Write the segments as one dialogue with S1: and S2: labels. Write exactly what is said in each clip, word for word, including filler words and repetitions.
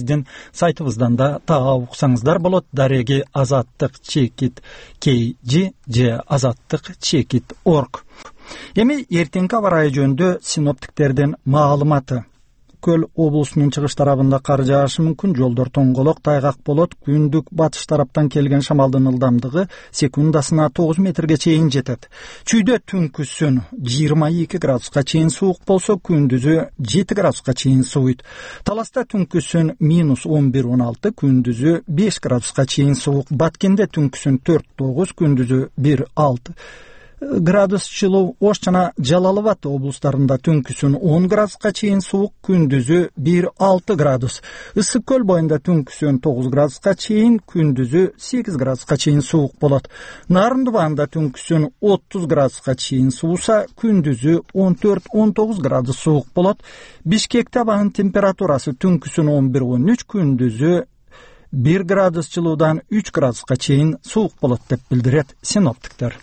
S1: биздин сайтыбыздан да тага уксаңыздар болот. Дареги азаттык чекит kg же азаттык чекит орг. Эми эртеңки аба ырайы жөнүндө синоптиктердин маалыматы. Көл облусунун чыгыш тарабында кар жаашы мүмкүн, жолдор тоңголок, тайгак болот. Күндүк батыш тараптан келген шамалдын ылдамдыгы секундасына тогуз метрге чейин жетет. Чүйдө түнкүсүн жыйырма эки градуска чейин суук болсо, күндүзү жети градуска чейин сууйт. Таласта түнкүсүн минус он бир он алты, күндүзү беш градуска чейин суук. Баткенде түнкүсүн төрт тогуз, күндүзү бир алты градус жылуу. Ош жана Жалал Абад облустарында түнкүсүн он градуска чейин суук, күндүзү бир алты градус. Ысык көл боюнда түнкүсүн тогуз градуска чейин, күндүзү сегиз градуска чейин суук болот. Нарындыбанда түнкүсүн отуз градуска чейин сууса, күндүзү он төрт он тогуз градус суук болот. Бишкекте абанын температурасы түнкүсүн он бир он үч, күндүзү бир градус жылуудан үч градуска чейин суук болот деп билдирет синоптиктер.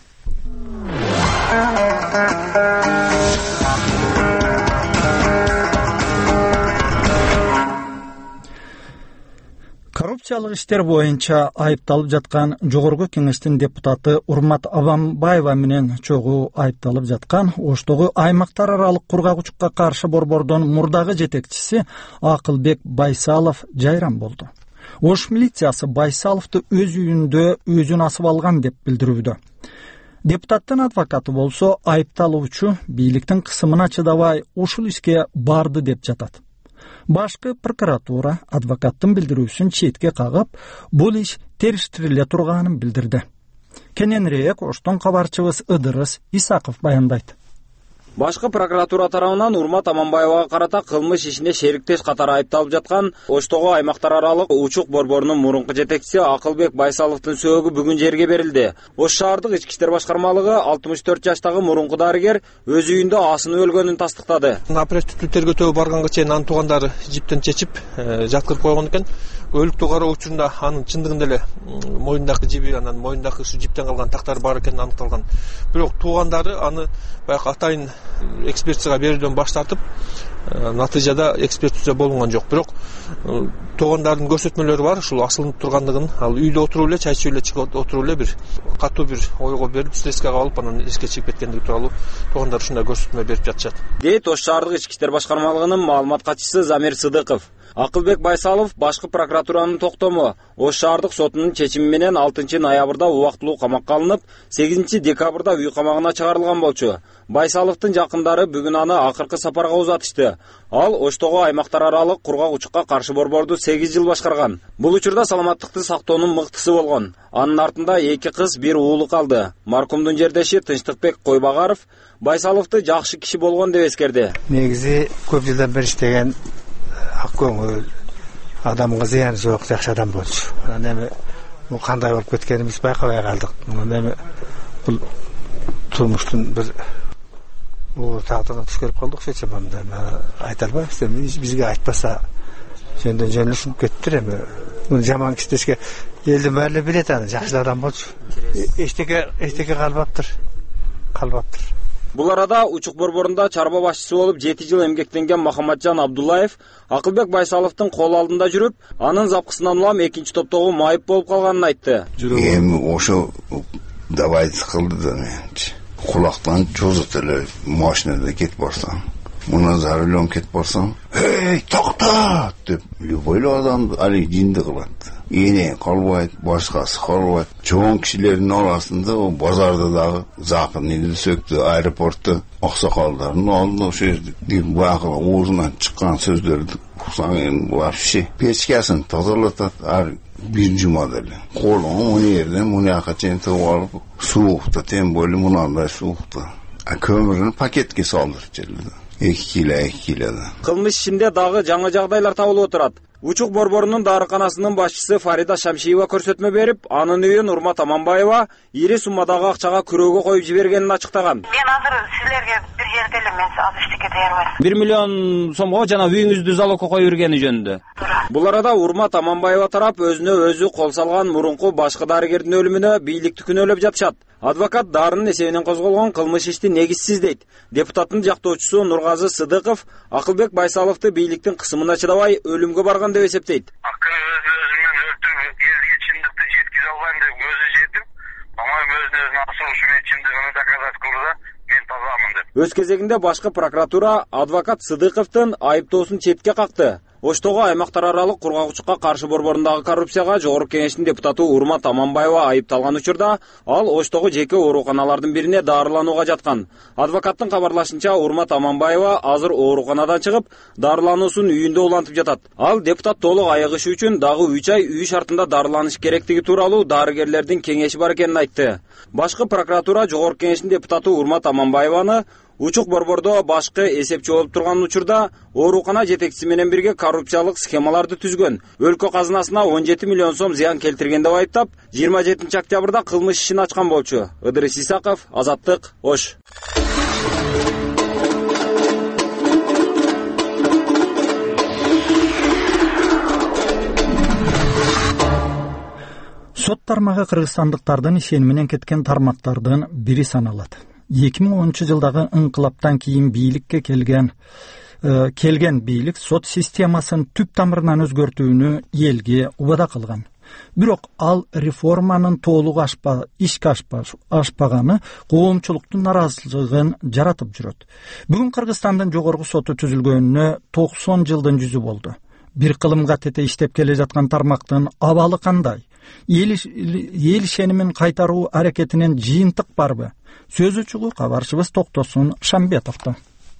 S1: Коррупциялык иштер боюнча айыпталып жаткан Жогорку Кеңештин депутаты Урмат Абанбаева менен чогуу айыпталып жаткан Оштогу аймактар аралык кургагучукка каршы борбордун мурдагы жетекчиси Акылбек Байсалов жайран болду. Ош милициясы Байсаловду өз үйүндө өзүн асып алган деп билдирүүдө. Депутаттын адвокаты болсо айыпталуучу бийликтин кысымына чыдабай ушул ишке барды деп жатат. Башкы прокуратура адвокаттын билдирүүсүн четке кагып, бул иш териштириле турганын билдирди. Кененирээк Оштон кабарчыбыз Ыдырыс Исаков баяндайт.
S2: Башкы прокуратура тарабынан Урмат Аманбаевага карата кылмыш ишине шериктеш катары айыпталып жаткан Оштогу аймактар аралык учук борборунун мурунку жетекчиси Акылбек Байсаловдун сөөгү бүгүн жерге берилди. Ош шаардык ички иштер башкармалыгы алтымыш төрт жаштагы мурунку дарыгер өз үйүндө асынып өлгөнүн тастыктады.
S3: Оперативдүү тергөтөө барганга чейин анын туугандары жиптен чечип жаткырып койгон экен. Өлүктү кароо учурунда анын чындыгында эле моюндагы жиби, анан моюндагы ушу жиптен калган тактар бар экени аныкталган. Бирок туугандары аны баягы атайын экспертизага берүүдөн баш тартып, натыйжада экспертиза болгон жок. Бирок туугандардын көрсөтмөлөрү бар, ушул асылынып тургандыгын, ал үйдө отуруп эле, чай ичип эле чыгып отуруп эле бир катуу бир ойго берип, стресске кабылып, анан эске чыгып кеткендиги тууралуу туугандар ушундай көрсөтмө берип жатышат.
S2: Дейт Ош шаардык ички иштер башкармалыгынын маалымат катчысы Замир Сыдыков. Акылбек Байсалов башкы прокуратуранын токтому Ош шаардык сотунун чечими менен алтынчы ноябрда убактылуу камакка алынып, сегизинчи декабрда үй камагына чыгарылган болчу. Байсаловдун жакындары бүгүн аны акыркы сапарга узатышты. Ал Оштогу аймактар аралык кургагучукка каршы борборду сегиз жыл башкарган. Бул учурда саламаттыкты сактоонун мыктысы болгон. Анын артында эки кыз, бир уулу калды. Маркумдун жердеши Тынчтыкбек Койбагаров Байсаловду жакшы киши болгон деп эскерди.
S4: Негизи көп жылдан бери иштеген ак көңүл, адамга зыяны жок жакшы адам болчу. Анан бул кандай болуп кеткенибиз байкабай калдык. Анан бул турмуштун бир оор тагдырына туш келип калдык. Эч жаманда айта албайбыз. Бизге айтпаса жөндөн жөн ушуп кеттир эми. Муну жаман киши элдин баары билет аны, жакшы адам болчу. Эчтеке эчтеке калбаптыр. Калбаптыр.
S2: Бул арада учук борборунда чарба башчысы болуп жети жыл эмгектенген Махаматжан Абдуллаев Акылбек Байсаловдун кол алдында жүрүп, анын запкысынан улам экинчи топтогу майып болуп калганын айтты.
S5: Эми ошо давай кылды да менчи. Кулактан чозут эле машинада кетип барсам, мына зарылон кетип барсам, "Эй, токто!" деп любой адамды али жинди кылат. Эне калбайт, башкасы калбайт. Чоң кишилердин арасында о базарда дагы западный сөктү, аэропортто аксакалдардын алдында ошо жерде багы оозунан чыккан сөздөрдү уксаң эми вообще печкасын тазалатат ар бир жумада эле. Колун муну жерден муну жака чейин тыгып алып, суукта тем более мынандай суукта. А көмүрүн пакетке салдырып жерледи. эки кило, эки килодан.
S2: Кылмыш ишинде дагы жаңы жагдайлар табылып отурат. Учук борборунун дарыканасынын башчысы Фарида Шамшиева көрсөтмө берип, анын үйүн Урмат Аманбаева ири суммадагы акчага күрөөгө коюп жибергенин ачыктаган.
S6: Мен азыр силерге бир жерде эле мен аз эчтеке дей албайм.
S2: бир миллион сомго жана үйүңүздү залогко коюп бергени жөнүндө. Бул арада Урмат Аманбаева тарап өзүнө өзү кол салган мурунку башкы дарыгердин өлүмүнө бийликти күнөөлөп жатышат. Адвокат дарынын эсебинен козголгон кылмыш ишти негизсиз дейт. Депутаттын жактоочусу Нургазы Сыдыков Акылбек Байсаловду бийликтин кысымына чыдабай өлүмгө барган деп эсептейт.
S7: Өзүмөн өлтүрүп, элге чындыкты жеткизе албайм деп өзү жетип, ама өзүнүн асуусу менен чындыгын доказать кылды да, мен тазамын деп.
S2: Өз кезегинде башкы прокуратура адвокат Сыдыковдун айыптоосун четке какты. Оштогу аймактар аралык кургагучулукка каршы борборундагы коррупцияга Жогорку Кеңештин депутаты Урмат Аманбаева айыпталган учурда ал Оштогу жеке ооруканалардын бирине дарыланууга жаткан. Адвокаттын кабарлашынча Урмат Аманбаева азыр ооруканадан чыгып, дарылануусун үйүндө улантып жатат. Ал депутат толук айыгышы үчүн дагы үч ай үй шартында дарыланыш керектиги тууралуу дарыгерлердин кеңеши бар экенин айтты. Башкы прокуратура Жогорку Кеңештин депутаты Урмат Аманбаеваны учук борбордо башкы эсепчи болуп турган учурда оорукана жетекчиси менен бирге коррупциялык схемаларды түзгөн, өлкө казынасына он жети миллион сом зыян келтирген деп айыптап, жыйырма жетинчи октябрда кылмыш ишин ачкан болчу. Ыдырыс Исаков, Азаттык, Ош.
S1: Сот тармагы кыргызстандыктардын ишени менен кеткен тармактардын бири саналат. эки миң онунчу жылдагы ыңкылаптан кийин бийликке келген э, келген бийлик сот системасын түп тамырынан өзгөртүүнү элге убада кылган. Бирок ал реформанын толук ашпа, ишке ашпаганы коомчулуктун наразылыгын жаратып жүрөт. Бүгүн Кыргызстандын жогорку соту түзүлгөнүнө токсон жылдын жүзү болду. Бир кылымга тете иштеп келе жаткан тармактын абалы кандай? Эл ишенимин кайтаруу аракетинен жыйынтык барбы? Сөз учугу кабарчыбыз Токтосун Шамбетовдо.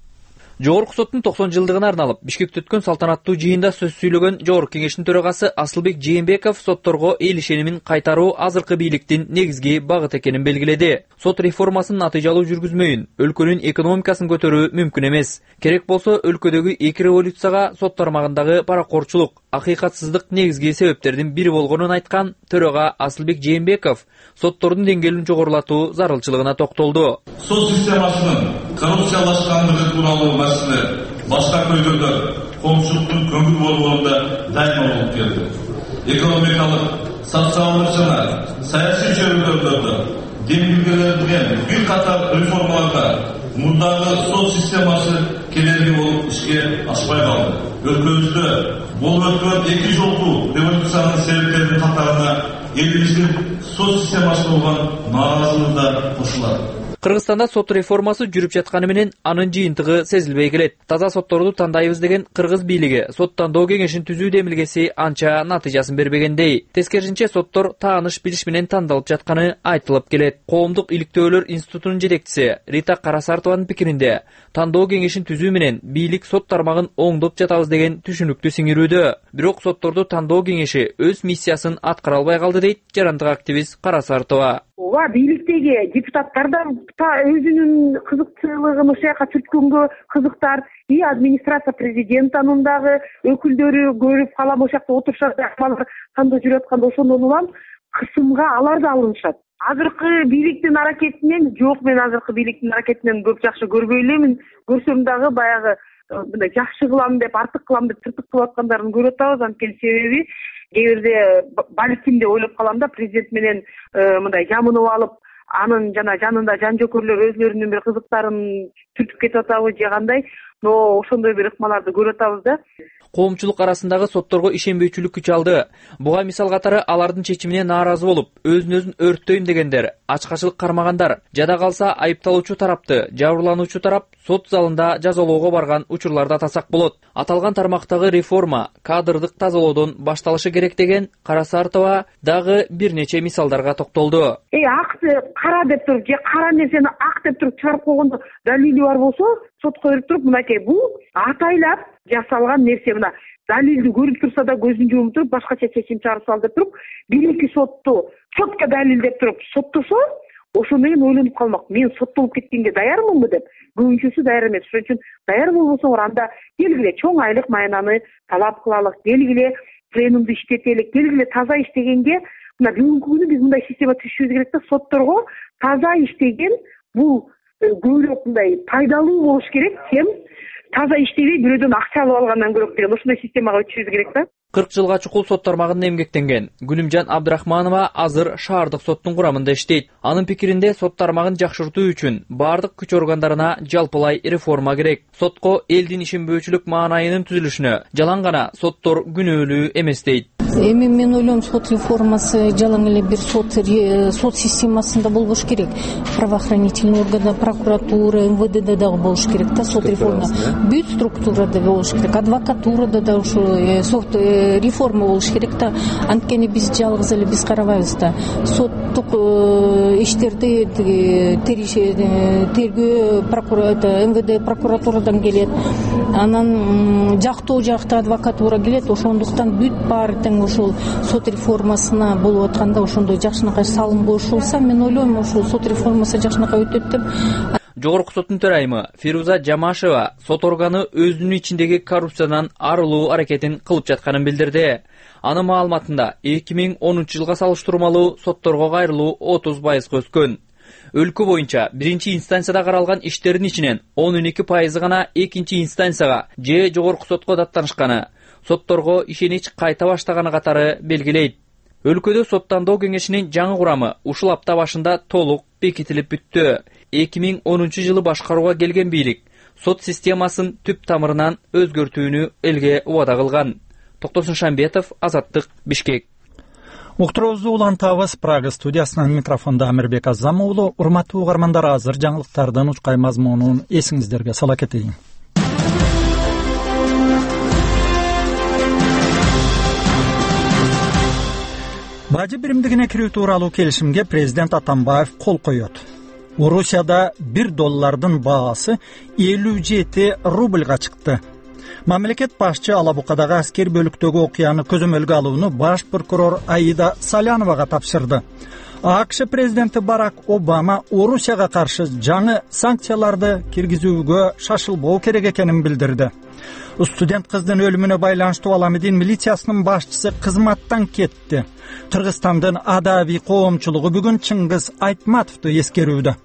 S8: Жогорку соттун токсон жылдыгына арналып Бишкекте өткөн салтанаттуу жыйында сөз сүйлөгөн Жогорку Кеңештин төрагасы Асылбек Жээнбеков сотторго эл ишенимин кайтаруу азыркы бийликтин негизги багыты экенин белгиледи. Сот реформасын натыйжалуу жүргүзмөйүн, өлкөнүн экономикасын көтөрүү мүмкүн эмес. Керек болсо өлкөдөгү эки революцияга сот тармагындагы паракорчулук, акыйкатсыздык негизги себептердин бири болгонун айткан төрага Асылбек Жээнбеков соттордун деңгээлин жогорулатуу зарылчылыгына токтолду.
S9: Сот системасынын коррупциялашкандыгы тууралуу маселе башка көйгөйдө коомчулуктун көңүл борборунда дайыма болуп келди. Экономикалык, социалдык жана саясий чөйрөлөрдө демилгелерден бир катар реформаларга мурдагы сот системасы кедерги болуп ишке ашпай калды. Өлкөбүздө болуп өткөн эки жолдуу революциянын себептеринин катарына элибиздин сот системасына болгон нааразылыгы да кошулат.
S8: Кыргызстанда сот реформасы жүрүп жатканы менен анын жыйынтыгы сезилбей келет. Таза сотторду тандайбыз деген кыргыз бийлиги сот тандоо кеңешин түзүү демилгеси анча натыйжасын бербегендей. Тескерисинче соттор тааныш билиш менен тандалып жатканы айтылып келет. Коомдук иликтөөлөр институтунун жетекчиси Рита Карасартованын пикиринде тандоо кеңешин түзүү менен бийлик сот тармагын оңдоп жатабыз деген түшүнүктү сиңирүүдө. Бирок сотторду тандоо кеңеши өз миссиясын аткара албай калды дейт жарандык активист Карасартова.
S10: Ооба, бийликтеги депутаттардан өзүнүн кызыкчылыгын ошол жака түрткөнгө кызыктар, и администрация президентинин дагы өкүлдөрү көрүп калам ошол жакта отурушат, алар кандай жүрүп атканда ошондон улам кысымга алар да алынышат. Азыркы бийликтин аракетинен жок, мен азыркы бийликтин аракетинен көп жакшы көрбөй элемин. Көрсөм дагы баягы мындай жакшы кылам деп, артык кылам деп тыртык кылып аткандарын көрүп атабыз. Анткени себеби кээ бирде балким деп ойлоп калам да, президент менен мындай жамынып алып, анын жана жанында жан жокөрлөр өзлөрүнүн бир кызыктарын түртүп кетип атабы же кандай, но ошондой бир ыкмаларды көрүп атабыз да.
S8: Коомчулук арасындагы сотторго ишенбөөчүлүк күч алды. Буга мисал катары алардын чечимине нааразы болуп, өзүн өзүн өрттөйм дегендер, ачкачылык кармагандар, жада калса айыпталуучу тарапты жабырлануучу тарап сот залында жазалоого барган учурлар да тасак болот. Аталган тармактагы реформа кадрдык тазалоодон башталышы керек деген Карасартова дагы бир нече мисалдарга токтолду.
S10: Эй, акты кара деп туруп, же кара нерсени ак деп туруп чыгарып койгондо далили бар болсо, сотко берип туруп, мынакей бул атайлап жасалган нерсе, мына далилди көрүп турса да көзүн жумуп туруп, башкача чечим чыгарып сал деп туруп, биринки сотту четко далил деп туруп соттосо, ошондон кийин ойлонуп калмак, мен соттолуп кеткенге даярмынбы деп. Көбүнчөсү даяр эмес. Ошон үчүн даяр болбосоңор анда келгиле чоң айлык маянаны талап кылалык, келгиле пленумду иштетелик, келгиле таза иштегенге, мына бүгүнкү күнү биз мындай система түзүшүбүз керек да, сотторго таза иштеген бул көбүрөөк мындай пайдалуу болуш керек, чем таза иштебей бирөөдөн акча алып алгандан көрөк деген ошондой системага өтүшүбүз керек да.
S8: кырк жылга чукул сот тармагында эмгектенген Гүлүмжан Абдрахманова азыр шаардык соттун курамында иштейт. Анын пикиринде сот тармагын жакшыртуу үчүн бардык күч органдарына жалпылай реформа керек. Сотко элдин ишенбөөчүлүк маанайынын түзүлүшүнө жалаң гана соттор күнөөлүү эмес дейт.
S11: Эми мен ойлойм, сот реформасы жалаң эле бир сот сот системасында болбош керек. Правоохранительный органда, прокуратура, эм вэ дэ дагы болуш керек да сот реформа. Бүт структурада болуш керек. Адвокатурада да ошо сот реформа болуш керек да. Анткени биз жалгыз эле биз карабайбыз да. Соттук иштерди тергөө прокуратура, эм вэ дэ прокуратурадан келет. Анан жактоо жакты адвокатура келет. Ошондуктан бүт баары тең ошол сот реформасына болуп атканда ошондой жакшынакай салым кошулса, мен ойлойм ошол сот реформасы жакшынакай өтөт деп.
S8: Жогорку соттун төрайымы Фируза Жамашева сот органы өзүнүн ичиндеги коррупциядан арылуу аракетин кылып жатканын билдирди. Анын маалыматында эки миң онунчу жылга салыштырмалуу сотторго кайрылуу отуз пайызга өскөн. Өлкө боюнча биринчи инстанцияда каралган иштердин ичинен он эки пайызы гана экинчи инстанцияга же жогорку сотко даттанышканы, сотторго ишенич кайта баштаганы катары белгилейт. Өлкөдө соттандоо кеңешинин жаңы курамы ушул апта башында толук бекитилип бүттү. эки миң онунчу жылы башкарууга келген бийлик сот системасын түп тамырынан өзгөртүүнү элге убада кылган. Токтосун Шамбетов, Азаттык, Бишкек.
S1: Уктуруубузду улантабыз. Прага студиясынан микрофондо Амирбек Азам уулу. Урматтуу угармандар, азыр жаңылыктардын учкай мазмунун эсиңиздерге сала кетейин. Бажы биримдигине кирүү тууралуу келишимге президент Атамбаев кол коёт. Орусияда бир доллардын баасы элүү жети рубльга чыкты. Мамлекет башчы Алабукадагы аскер бөлүктөгү окуяны көзөмөлгө алууну баш прокурор Аида Саляновага тапшырды. АКШ президенти Барак Обама Орусияга каршы жаңы санкцияларды киргизүүгө шашылбоо керек экенин билдирди. Студент кыздын өлүмүнө байланыштуу Аламедин милициясынын башчысы кызматтан кетти. Кыргызстандын адабий коомчулугу бүгүн Чыңгыз Айтматовду эскерүүдө.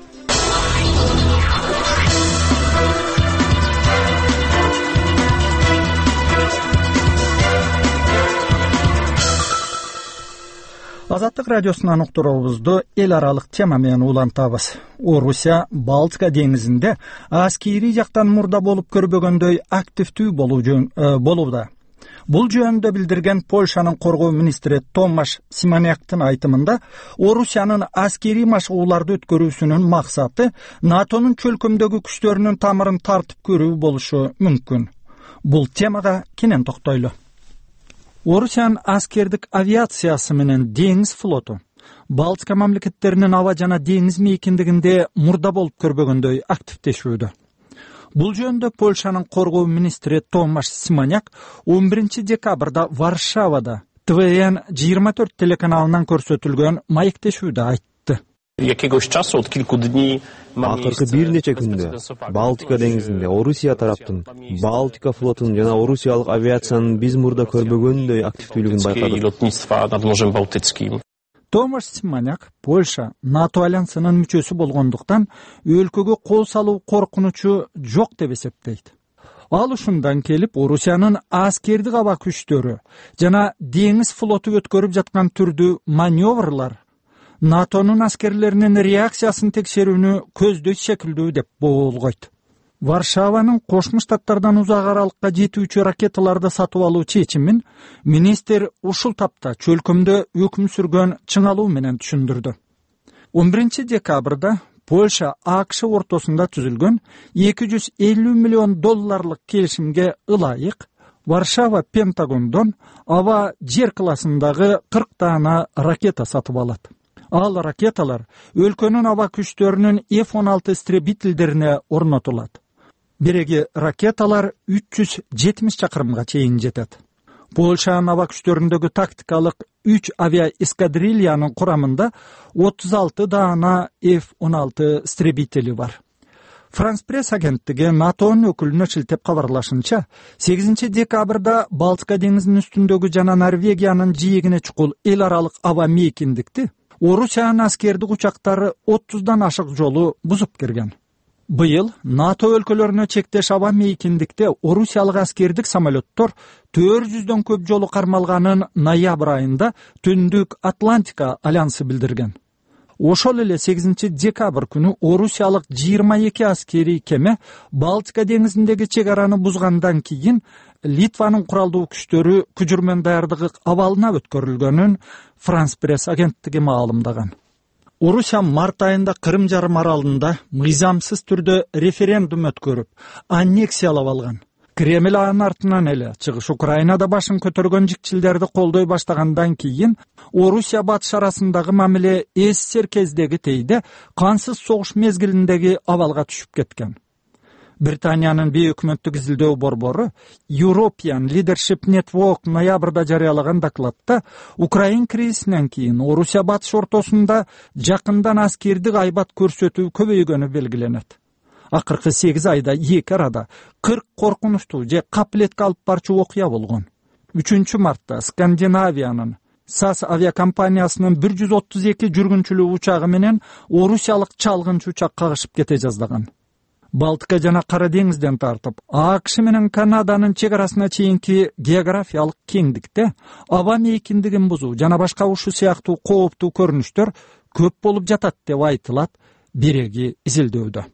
S1: Азаттык радиосунан уктуруубузду эл аралык тема менен улантабыз. Орусия Балтика деңизинде аскери жактан мурда болуп көрбөгөндөй активдүү болууда. Бул жөнүндө билдирген Польшанын коргоо министри Томаш Симоняктын айтымында, Орусиянын аскери машыгууларды өткөрүүсүнүн максаты НАТОнун чөлкөмдөгү күчтөрүнүн тамырын тартып көрүү болушу мүмкүн. Бул темага кенен токтойлу. Орусиянын аскердик авиациясы менен деңиз флоту Балтика мамлекеттеринин аба жана деңиз мейкиндигинде мурда болуп көрбөгөндөй активдешүүдө. Бул жөнүндө Польшанын коргоо министри Томаш Симоняк он биринчи декабрда Варшавада Т В Н жыйырма төрт телеканалынан көрсөтүлгөн маектешүүдө айтты.
S12: Акыркы бир нече күндө Балтика деңизинде Орусия тараптын Балтика флотунун жана орусиялык авиациянын биз мурда көрбөгөндөй активдүүлүгүн байкадык.
S1: Томаш Симоняк Польша НАТО альянсынын мүчөсү болгондуктан өлкөгө кол салуу коркунучу жок деп эсептейт. Ал ушундан келип Орусиянын аскердик аба күчтөрү жана деңиз флоту өткөрүп жаткан түрдүү маневрлар НАТОнун аскерлеринин реакциясын текшерүүнү көздөйт шекилдүү деп болгойт. Варшаванын Кошмо Штаттардан узак аралыкка жетүүчү ракеталарды сатып алуу чечимин министр ушул тапта чөлкөмдө өкүм сүргөн чыңалуу менен түшүндүрдү. он биринчи декабрда Польша АКШ ортосунда түзүлгөн эки жүз элүү миллион долларлык келишимге ылайык Варшава Пентагондон аба жер классындагы кырк даана ракета сатып алат. Ал ракеталар өлкөнүн аба күчтөрүнүн Ф он алты истребительдерине орнотулат. Биреги ракеталар үч жүз жетимиш чакырымга чейин жетет. Польшанын аба күчтөрүндөгү тактикалык үч авиа эскадрильянын курамында отуз алты даана Ф он алты истребители бар. Франс пресс агенттиги НАТОнун өкүлүнө шилтеп кабарлашынча, сегизинчи декабрда Балтика деңизинин үстүндөгү жана Норвегиянын жийегине чукул эл аралык аба мейкиндикти Орусиянын аскердик учактары отуздан ашык жолу бузуп кирген. Быйыл НАТО өлкөлөрүнө чектеш аба мейкиндикте орусиялык аскердик самолеттор төрт жүздөн көп жолу кармалганын ноябрь айында Түндүк Атлантика альянсы билдирген. Ошол эле сегизинчи декабрь күнү орусиялык жыйырма эки аскерий кеме Балтика деңизиндеги чек араны бузгандан кийин Литванын куралдуу күчтөрү күжүрмөн даярдыгы абалына өткөрүлгөнүн Франс пресс агенттиги маалымдаган. Орусия март айында Кырым жарым аралында мыйзамсыз түрдө референдум өткөрүп, аннексиялап алган. Кремль анын артынан эле чыгыш Украинада башын көтөргөн жикчилдерди колдой баштагандан кийин Орусия батыш арасындагы мамиле СССР кездегитейде кансыз согуш мезгилиндеги абалга түшүп кеткен. Британиянын бейөкмөттүк изилдөө борбору European Leadership Network ноябрда жарыялаган докладта Украин кризисинен кийин Орусия батыш ортосунда жакындан аскердик айбат көрсөтүү көбөйгөнү белгиленет. Акыркы сегиз айда эки арада кырк коркунучтуу же капилетке алып барчу окуя болгон. үчүнчү мартта Скандинавиянын САС авиакомпаниясынын бир жүз отуз эки жүргүнчүлүү учагы менен орусиялык чалгынчы учак кагышып кете жаздаган. Балтика жана Кара деңизден тартып, АКШ менен Канаданын чек арасына чейинки географиялык кеңдикте аба мейкиндигин бузуу жана башка ушул сыяктуу кооптуу көрүнүштөр көп болуп жатат деп айтылат биреги изилдөөдө.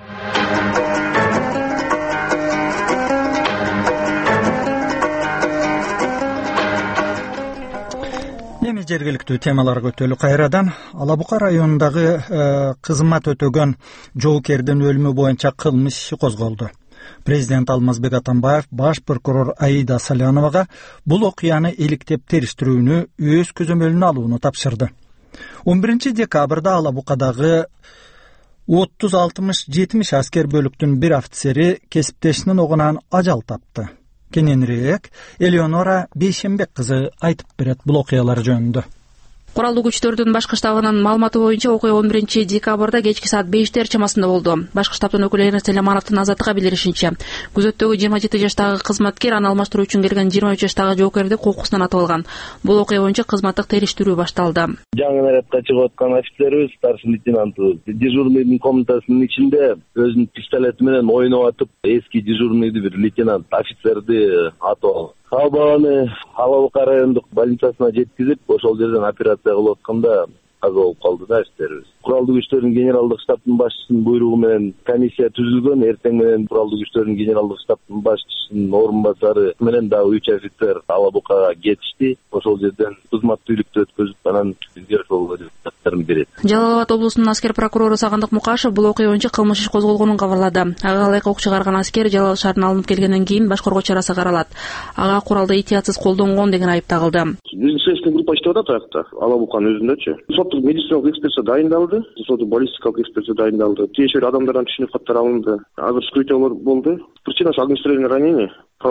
S1: Эми жергиликтүү темаларга өтөлү кайрадан. Ала Бука районундагы кызмат өтөгөн жоокердин өлүмү боюнча кылмыш иши козголду. Президент Алмазбек Атамбаев баш прокурор Аида Саляновага бул окуяны иликтеп териштирүүнү өз көзөмөлүнө алууну тапшырды. он биринчи декабрда Ала Букадагы отуз алтымыш жетимиш аскер бөлүктүн бир офицери кесиптешинин огунан ажал тапты. Кененирээк Элеонора Бейшембек кызы айтып берет бул окуялар жөнүндө.
S13: Куралдуу күчтөрдүн башкы штабынын маалыматы боюнча окуя он биринчи декабрда кечки саат бештер чамасында болду. Башкы штабтын өкүлү Эрнест Элемановдун азаттыкка билдиришинче, күзөттөгү жыйырма жети жаштагы кызматкер аны алмаштыруу үчүн келген жыйырма үч жаштагы жоокерди кокусунан атып алган. Бул окуя боюнча кызматтык териштирүү башталды.
S14: Жаңы нарядка чыгып аткан офицерибиз, старший лейтенантыбыз дежурныйдын комнатасынын ичинде өзүнүн пистолети менен ойноп атып, эски дежурныйды бир лейтенант офицерди атып алган. Албаны Ала Бука райондук больницасына жеткизип, ошол жерден операция кылып атканда каза болуп калды да офицерибиз. Куралдуу күчтөрдүн генералдык штабтын башчысынын буйругу менен комиссия түзүлгөн. Эртең менен куралдуу күчтөрдүн генералдык штабтын башчысынын орун басары менен дагы үч офицер Ала Букага кетишти. Ошол жерден кызматтуулукту өткөзүп, анан жардарын берет.
S13: Жалал-Абад облусунун аскер прокурору Сагындык Мукашев бул окуя боюнча кылмыш иш козголгонун кабарлады. Ага ылайык ок чыгарган аскер Жалал шаарына алынып келгенден кийин башкаруу чарасы каралат. Ага куралды этиятсыз колдонгон деген айып тагылды.
S15: Следственный группа иштеп атат аякта, Ала Буканын өзүндөчү. Соттук медициналык экспертиза дайындалды, соттук баллистикалык экспертиза дайындалды. Тиешелүү адамдардан түшүнүк каттар алынды. Азыр вскрытие болду. Причина огнестрельное ранение.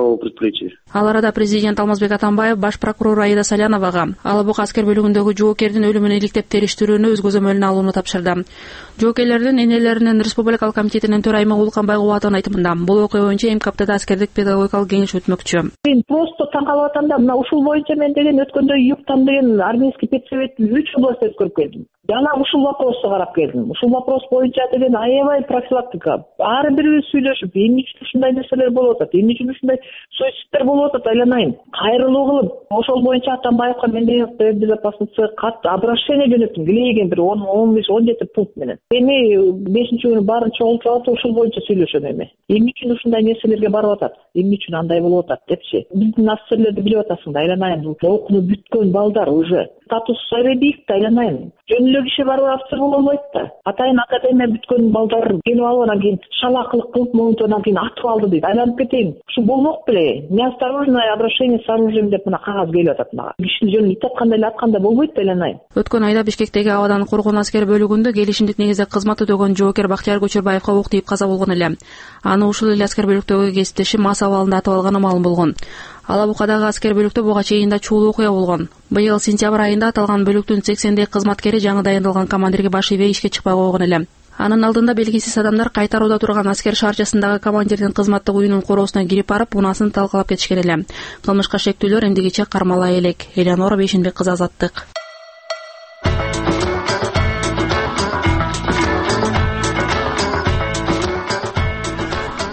S13: Ал арада президент Алмазбек Атамбаев баш прокурор Аида Саляновага Ала Бука аскер бөлүгүндөгү жоокердин өлүмүн иликтеп териштирүүнү өз көзөмөлүнө алууну тапшырды. Жоокерлердин энелеринин республикалык комитетинин төрайымы Улканбай Кубатовдун айтымында бул окуя боюнча МКПТда аскердик педагогикалык кеңеш өтмөкчү.
S10: Мен просто таң калып атам да, мына ушул боюнча мен деген өткөндө Юктан деген армейский педсоветти үч область өткөрүп келдим. Жана ушул вопросты карап келдим. Ушул вопрос боюнча деген аябай профилактика. Ар бирибиз сүйлөшүп, эмне үчүн ушундай нерселер болуп атат, эмне үчүн ушундай суицидтер болуп атат, айланайын. Кайрылуу кылып, ошол боюнча Атамбаевка мен деген безопасности кат обращение жөнөттүм. Келеген бир он он беш он жети пункт менен. Эми бешинчи күнү баарын чогултуп алып, ушул боюнча сүйлөшөм эми. Эмне үчүн ушундай нерселерге барып атат? Эмне үчүн андай болуп атат депчи. Биздин офицерлерди билип атасың да, айланайын. Окууну бүткөн балдар уже. Статус Сайребиев да, айланайын. Жөнүлө киши барып офицер боло албайт да. Атайын академия бүткөн балдар келип алып анан кийин шалакылык кылып монтонан кийин атып алды дейт. Айланып кетейин. Ушу болмок беле. Неосторожное обращение с оружием деп мына кагаз келип атат мага. Кишини жөнүн ит аткандай эле атканда болбойт да, айланайын.
S13: Өткөн айда Бишкектеги абадан коргон аскер бөлүгүндө келишимдик негизде кызмат өтөгөн жоокер Бактияр Көчөрбаевга ок тийип каза болгон эле. Аны ушул эле аскер бөлүктөгү кесиптеши мас абалында атып алганы маалым болгон. Ала Букадагы аскер бөлүктө буга чейин да чуулуу окуя болгон. Быйыл сентябрь айында аталган бөлүктүн сексендей кызматкери жаңы дайындалган командирге баш ийбей ишке чыкпай койгон эле. Анын алдында белгисиз адамдар кайтарууда турган аскер шаарчасындагы командирдин кызматтык үйүнүн короосуна кирип барып, унаасын талкалап кетишкен эле. Кылмышка шектүүлөр эмдигиче кармала элек. Элеонора Бейшембек кызы, Азаттык.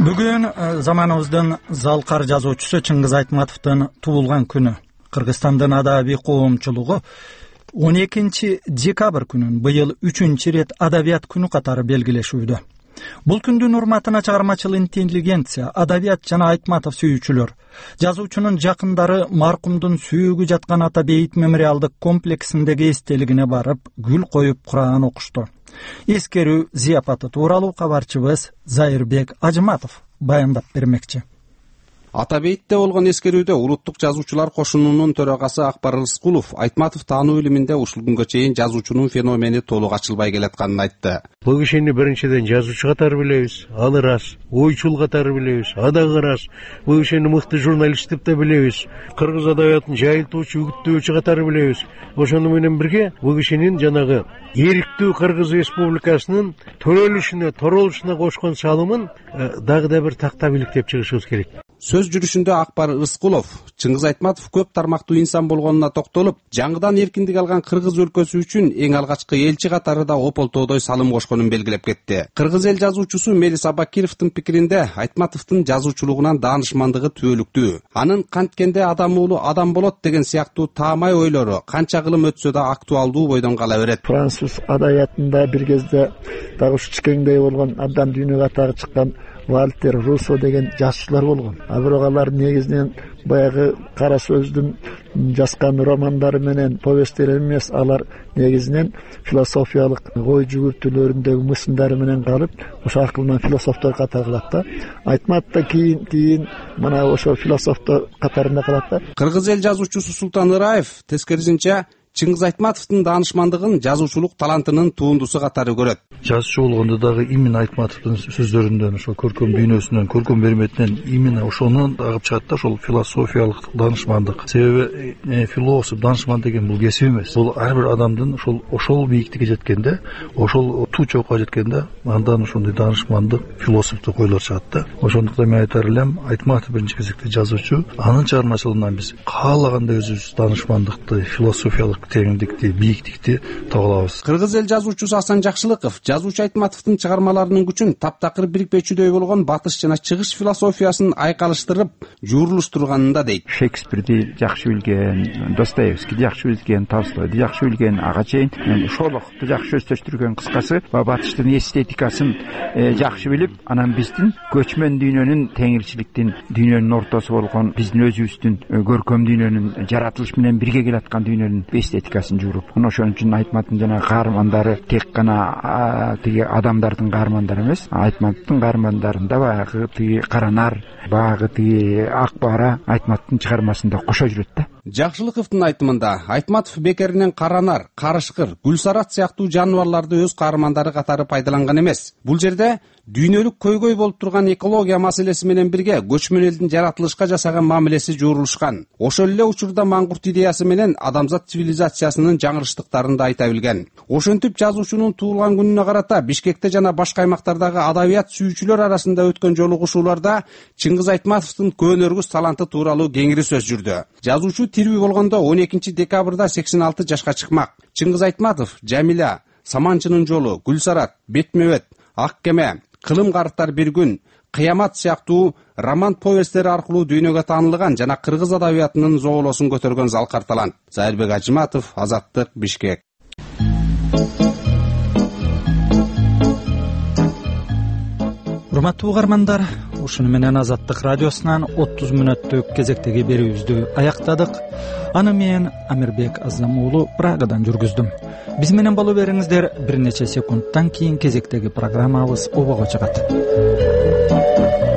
S1: Бүгүн заманыбыздын залкар жазуучусу Чыңгыз Айтматовдун туулган күнү. Кыргызстандын адабий коомчулугу он экинчи декабрь күнүн быйыл үчүнчү ирет адабият күнү катары белгилешүүдө. Бул күндүн урматына чыгармачыл интеллигенция, адабият жана Айтматов сүйүүчүлөр, жазуучунун жакындары маркумдун сүйүгү жаткан Ата бейит мемориалдык комплексиндеги эстелигине барып, гүл коюп Куран окушту. Эскерүү зияпаты тууралуу кабарчыбыз Зайырбек Ажыматов баяндап бермекчи.
S16: Ата бейтте болгон эскерүүдө улуттук жазуучулар кошунунун төрагасы Акбар Рыскулов Айтматов таануу илиминде ушул күнгө чейин жазуучунун феномени толук ачылбай келатканын айтты.
S17: Бул кишини биринчиден жазуучу катары билебиз, ал ырас, ойчул катары билебиз, адагы ырас. Бул кишини мыкты журналист деп да билебиз, кыргыз адабиятын жайылтуучу, үгүттөөчү катары билебиз. Ошону менен бирге бул кишинин жанагы эрктүү Кыргыз Республикасынын төрөлүшүнө, торолушуна кошкон салымын дагы да бир тактап иликтеп чыгышыбыз керек.
S16: Сөз жүрүшүндө Акбар Рыскулов Чыңгыз Айтматов көп тармактуу инсан болгонуна токтолуп, жаңыдан эркиндик алган Кыргыз өлкөсү үчүн эң алгачкы элчи катарында ополтоодой салым кошконун белгилеп кетти. Кыргыз эл жазуучусу Мелис Абакировдун пикиринде Айтматовдун жазуучулугунан даанышмандыгы түбөлүктүү. Анын канткенде адам уулу адам болот деген сыяктуу таамай ойлору канча кылым өтсө да актуалдуу бойдон кала берет.
S18: Француз адабиятында бир кезде дагы ушу чикеңдей болгон абдан дүйнөгө атагы чыккан Вальтер Руссо деген жазуучулар болгон. А бирок алар негизинен баягы кара сөздүн жазган романдары менен повесттери эмес, алар негизинен философиялык ой жүгүртүүлөрүндөгү мысындары менен калып, ошо акылынан философтор катары калат да. Айтматов да кийин кийин мына ошо философтор катарында калат да.
S16: Кыргыз эл жазуучусу Султан Ыраев тескерисинче Чыңгыз Айтматовдун даанышмандыгын жазуучулук талантынын туындусу катары көрөт.
S19: Жазуучу болгондо дагы именно Айтматовдун сөздөрүндөн, ошол көркөм дүйнөсүнөн, көркөм берметинен именно ошону агып чыгат да, ошол философиялык даанышмандык. Себеби э, философ, даанышман деген бул кесип эмес. Бул ар бир адамдын ошол ошол бийиктикке жеткенде, ошол туу чокко жеткенде, андан ошондой даанышмандык, философтук ойлор чыгат да. Ошондуктан мен айтар элем, Айтматов биринчи кезекте жазуучу, анын чыгармачылыгынан биз каалагандай өзүбүз даанышмандыкты, философиялык теңдикти, бийиктикти таба алабыз.
S16: Кыргыз эл жазуучусу Асан Жакшылыков жазуучу Айтматовдун чыгармаларынын күчүн таптакыр бирикпечүдөй болгон батыш жана чыгыш философиясын айкалыштырып, жуурулуштурганын да дейт.
S20: Шекспирди жакшы билген, Достоевскийди жакшы билген, Толстойду жакшы билген, ага чейин Шолоховду жакшы өздөштүргөн, кыскасы батыштын эстетикасын жакшы билип, анан биздин көчмөн дүйнөнүн, теңирчиликтин дүйнөнүн ортосу болгон, биздин өзүбүздүн көркөм дүйнөнүн, жаратылыш менен бирге келаткан дүйнөнүн эстетикасын жууруп, ошон үчүн Айтматовдун жана каармандары тек гана тиги адамдардын каармандары эмес, Айтматовдун каармандарында баягы тиги Каранар, баягы тиги Акбара Айтматовдун чыгармасында кошо жүрөт да.
S16: Жакшылыковдун айтымында Айтматов бекеринен Каранар, Карышкыр, Гүлсарат сыяктуу жаныбарларды өз каармандары катары пайдаланган эмес. Бул жерде дүйнөлүк көйгөй болуп турган экология маселеси менен бирге көчмөн элдин жаратылышка жасаган мамилеси жуурулушкан. Ошол эле учурда маңгурт идеясы менен адамзат цивилизациясынын жаңырыштыктарын да айта билген. Ошентип жазуучунун туулган күнүнө карата Бишкекте жана башка аймактардагы адабият сүйүүчүлөр арасында өткөн жолугушууларда Чыңгыз Айтматовдун көөнөргүс таланты тууралуу кеңири сөз жүрдү. Жазуучу тирүү болгондо он экинчи декабрда сексен алты жашка чыкмак. Чыңгыз Айтматов Жамиля, Саманчынын жолу, Гүлсарат, Бетмебет, Ак кеме, Кылым карыктар бир күн, Кыямат сыяктуу роман повесттери аркылуу дүйнөгө таанылган жана кыргыз адабиятынын зоолосун көтөргөн залкар талант. Зайырбек Ажыматов, Азаттык, Бишкек.
S1: Урматтуу угармандар, ушуну менен Азаттык радиосунан отуз мүнөттүк кезектеги берүүбүздү аяктадык. Аны мен Амирбек Азам уулу Прагадан жүргүздүм. Биз менен боло бериңиздер, бир нече секундтан кийин кезектеги программабыз обого чыгат.